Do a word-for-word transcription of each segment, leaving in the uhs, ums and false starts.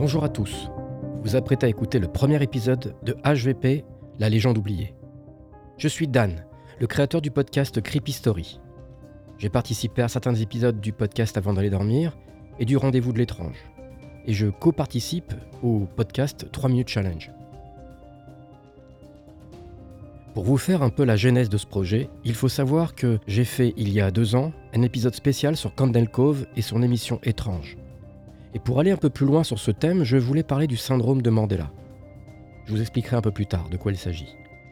Bonjour à tous, vous vous apprêtez à écouter le premier épisode de H V P, la légende oubliée. Je suis Dan, le créateur du podcast Creepy Story. J'ai participé à certains épisodes du podcast avant d'aller dormir et du Rendez-vous de l'étrange. Et je co-participe au podcast trois minutes Challenge. Pour vous faire un peu la genèse de ce projet, il faut savoir que j'ai fait il y a deux ans un épisode spécial sur Candle Cove et son émission étrange. Et pour aller un peu plus loin sur ce thème, je voulais parler du syndrome de Mandela. Je vous expliquerai un peu plus tard de quoi il s'agit.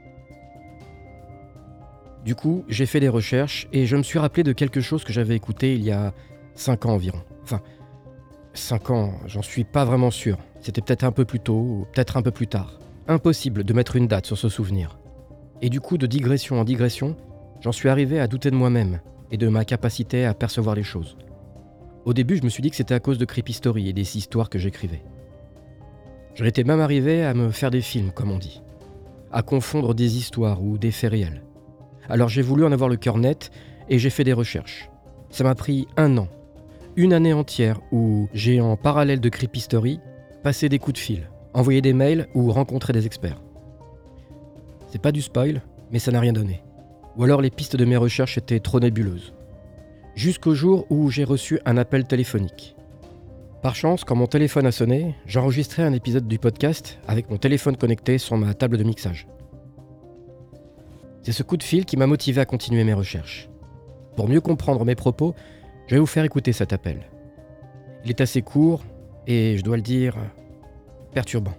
Du coup, j'ai fait des recherches et je me suis rappelé de quelque chose que j'avais écouté il y a cinq ans environ. Enfin, cinq ans, j'en suis pas vraiment sûr. C'était peut-être un peu plus tôt ou peut-être un peu plus tard. Impossible de mettre une date sur ce souvenir. Et du coup, de digression en digression, j'en suis arrivé à douter de moi-même et de ma capacité à percevoir les choses. Au début, je me suis dit que c'était à cause de Creepy Story et des histoires que j'écrivais. J'en étais même arrivé à me faire des films, comme on dit, à confondre des histoires ou des faits réels. Alors j'ai voulu en avoir le cœur net et j'ai fait des recherches. Ça m'a pris un an, une année entière où j'ai, en parallèle de Creepy Story, passé des coups de fil, envoyé des mails ou rencontré des experts. C'est pas du spoil, mais ça n'a rien donné. Ou alors les pistes de mes recherches étaient trop nébuleuses. Jusqu'au jour où j'ai reçu un appel téléphonique. Par chance, quand mon téléphone a sonné, j'enregistrais un épisode du podcast avec mon téléphone connecté sur ma table de mixage. C'est ce coup de fil qui m'a motivé à continuer mes recherches. Pour mieux comprendre mes propos, je vais vous faire écouter cet appel. Il est assez court et, je dois le dire, perturbant.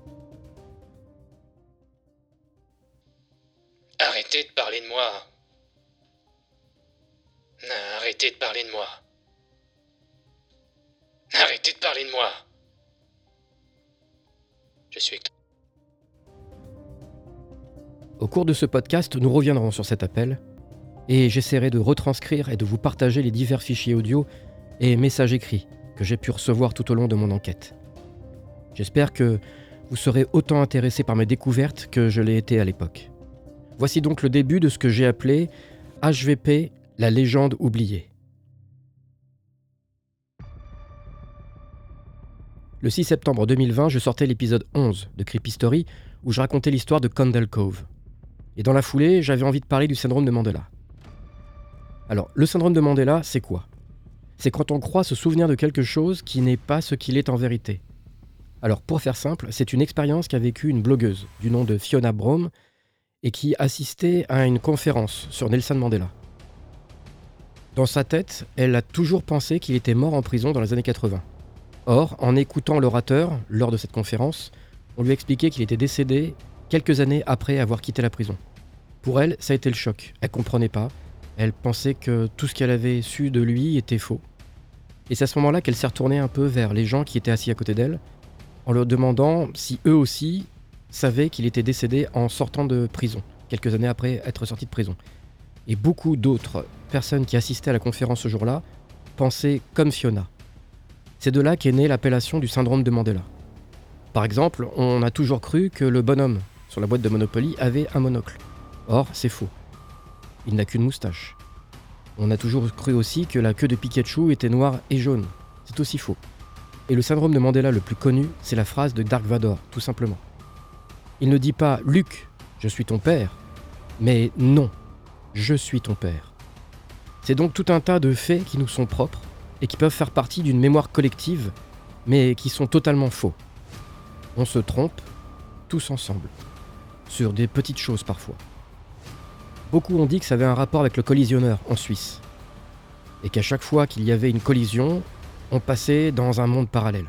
Arrêtez de parler de moi. Arrêtez de parler de moi. Arrêtez de parler de moi. Je suis... Au cours de ce podcast, nous reviendrons sur cet appel et j'essaierai de retranscrire et de vous partager les divers fichiers audio et messages écrits que j'ai pu recevoir tout au long de mon enquête. J'espère que vous serez autant intéressés par mes découvertes que je l'ai été à l'époque. Voici donc le début de ce que j'ai appelé H V P, la légende oubliée. Le six septembre deux mille vingt, je sortais l'épisode onze de Creepy Story où je racontais l'histoire de Candle Cove. Et dans la foulée, j'avais envie de parler du syndrome de Mandela. Alors, le syndrome de Mandela, c'est quoi ? C'est quand on croit se souvenir de quelque chose qui n'est pas ce qu'il est en vérité. Alors, pour faire simple, c'est une expérience qu'a vécue une blogueuse du nom de Fiona Brome et qui assistait à une conférence sur Nelson Mandela. Dans sa tête, elle a toujours pensé qu'il était mort en prison dans les années quatre-vingts. Or, en écoutant l'orateur, lors de cette conférence, on lui a expliqué qu'il était décédé quelques années après avoir quitté la prison. Pour elle, ça a été le choc. Elle comprenait pas. Elle pensait que tout ce qu'elle avait su de lui était faux. Et c'est à ce moment-là qu'elle s'est retournée un peu vers les gens qui étaient assis à côté d'elle, en leur demandant si eux aussi savaient qu'il était décédé en sortant de prison, quelques années après être sorti de prison. Et beaucoup d'autres personnes qui assistaient à la conférence ce jour-là pensaient comme Fiona. C'est de là qu'est née l'appellation du syndrome de Mandela. Par exemple, on a toujours cru que le bonhomme sur la boîte de Monopoly avait un monocle. Or, c'est faux. Il n'a qu'une moustache. On a toujours cru aussi que la queue de Pikachu était noire et jaune. C'est aussi faux. Et le syndrome de Mandela le plus connu, c'est la phrase de Dark Vador, tout simplement. Il ne dit pas « Luke, je suis ton père », mais « Non, je suis ton père ». C'est donc tout un tas de faits qui nous sont propres et qui peuvent faire partie d'une mémoire collective, mais qui sont totalement faux. On se trompe, tous ensemble, sur des petites choses parfois. Beaucoup ont dit que ça avait un rapport avec le collisionneur en Suisse, et qu'à chaque fois qu'il y avait une collision, on passait dans un monde parallèle.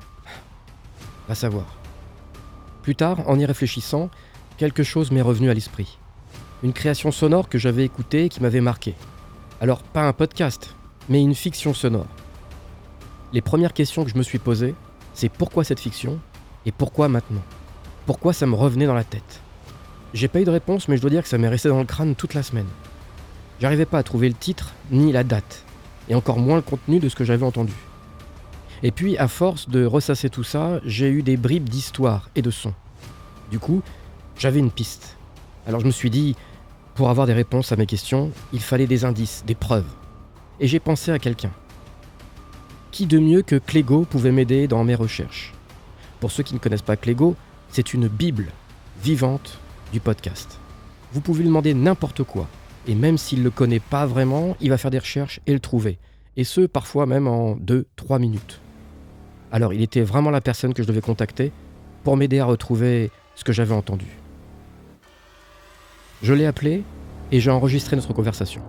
À savoir. Plus tard, en y réfléchissant, quelque chose m'est revenu à l'esprit. Une création sonore que j'avais écoutée et qui m'avait marqué. Alors, pas un podcast, mais une fiction sonore. Les premières questions que je me suis posées, c'est pourquoi cette fiction et pourquoi maintenant ? Pourquoi ça me revenait dans la tête ? J'ai pas eu de réponse, mais je dois dire que ça m'est resté dans le crâne toute la semaine. J'arrivais pas à trouver le titre ni la date, et encore moins le contenu de ce que j'avais entendu. Et puis, à force de ressasser tout ça, j'ai eu des bribes d'histoire et de sons. Du coup, j'avais une piste. Alors je me suis dit, pour avoir des réponses à mes questions, il fallait des indices, des preuves. Et j'ai pensé à quelqu'un. Qui de mieux que Clégo pouvait m'aider dans mes recherches ? Pour ceux qui ne connaissent pas Clégo, c'est une bible vivante du podcast. Vous pouvez lui demander n'importe quoi, et même s'il ne le connaît pas vraiment, il va faire des recherches et le trouver. Et ce, parfois même en deux trois minutes. Alors, il était vraiment la personne que je devais contacter pour m'aider à retrouver ce que j'avais entendu. Je l'ai appelé et j'ai enregistré notre conversation.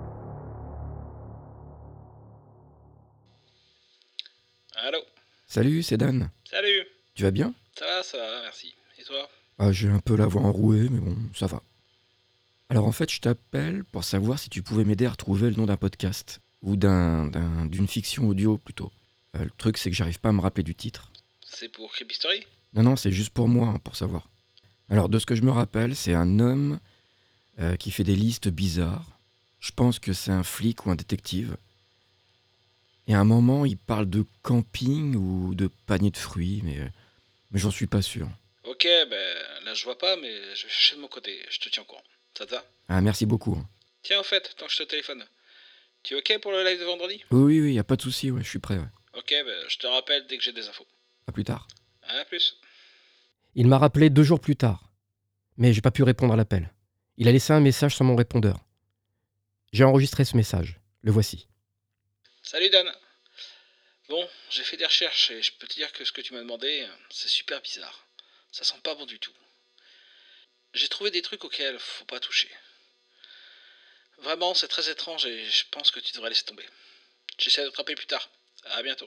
Allô? Salut, c'est Dan. Salut! Tu vas bien? Ça va, ça va, merci. Et toi? Ah, j'ai un peu la voix enrouée, mais bon, ça va. Alors en fait, je t'appelle pour savoir si tu pouvais m'aider à retrouver le nom d'un podcast. Ou d'un, d'un, d'une fiction audio, plutôt. Euh, le truc, c'est que j'arrive pas à me rappeler du titre. C'est pour Creepy Story? Non, non, c'est juste pour moi, hein, pour savoir. Alors, de ce que je me rappelle, c'est un homme euh, qui fait des listes bizarres. Je pense que c'est un flic ou un détective. Et à un moment, il parle de camping ou de panier de fruits, mais, euh, mais j'en suis pas sûr. Ok, ben là je vois pas, mais je vais chercher de mon côté, je te tiens au courant. Ça te va? Ah, merci beaucoup. hein. Tiens, en fait, tant que je te téléphone, tu es ok pour le live de vendredi? Oui, oui, oui, y a pas de souci, ouais, je suis prêt. Ouais. Ok, ben je te rappelle dès que j'ai des infos. À plus tard. À plus. Il m'a rappelé deux jours plus tard, mais j'ai pas pu répondre à l'appel. Il a laissé un message sur mon répondeur. J'ai enregistré ce message. Le voici. Salut Dan. Bon, j'ai fait des recherches et je peux te dire que ce que tu m'as demandé, c'est super bizarre. Ça sent pas bon du tout. J'ai trouvé des trucs auxquels faut pas toucher. Vraiment, c'est très étrange et je pense que tu devrais laisser tomber. J'essaie de te rappeler plus tard. À bientôt.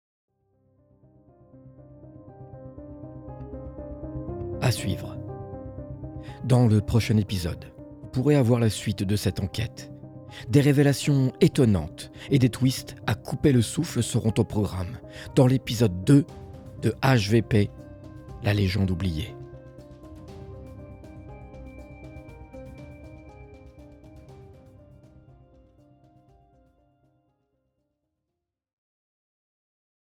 À suivre. Dans le prochain épisode, vous pourrez avoir la suite de cette enquête. Des révélations étonnantes et des twists à couper le souffle seront au programme dans l'épisode deux de H V P, la légende oubliée.